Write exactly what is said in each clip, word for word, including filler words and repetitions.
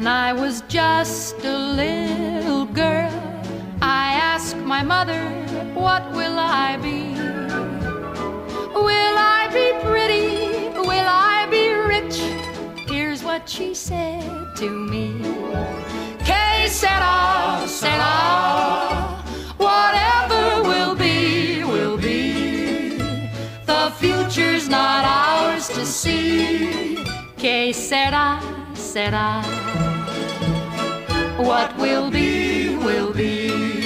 When I was just a little girl, I asked my mother, what will I be? Will I be pretty? Will I be rich? Here's what she said to me. Que sera, sera, whatever will be, will be. The future's not ours to see. Que sera, sera, what will be, will be.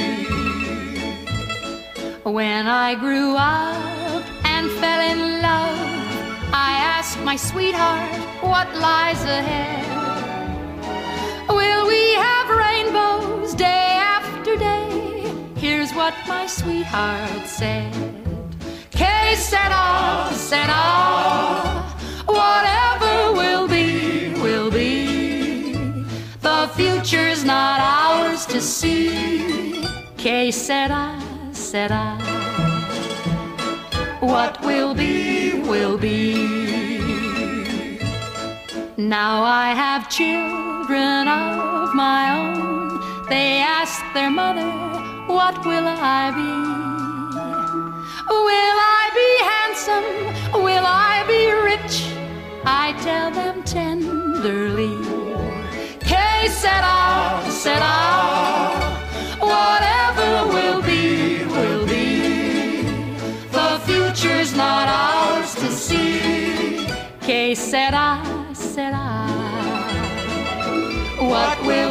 When I grew up and fell in love, I asked my sweetheart, what lies ahead? Will we have rainbows day after day? Here's what my sweetheart said. Que sera, sera, whatever will be, will be. The future's not ours to see. Que sera, sera, what will be, will be. Now I have children of my own. They ask their mother, what will I be? Will I be handsome? Will I be rich? I tell them tenderly, que sera, sera, whatever will be, will be. The future's not ours to see. Que sera, sera, what will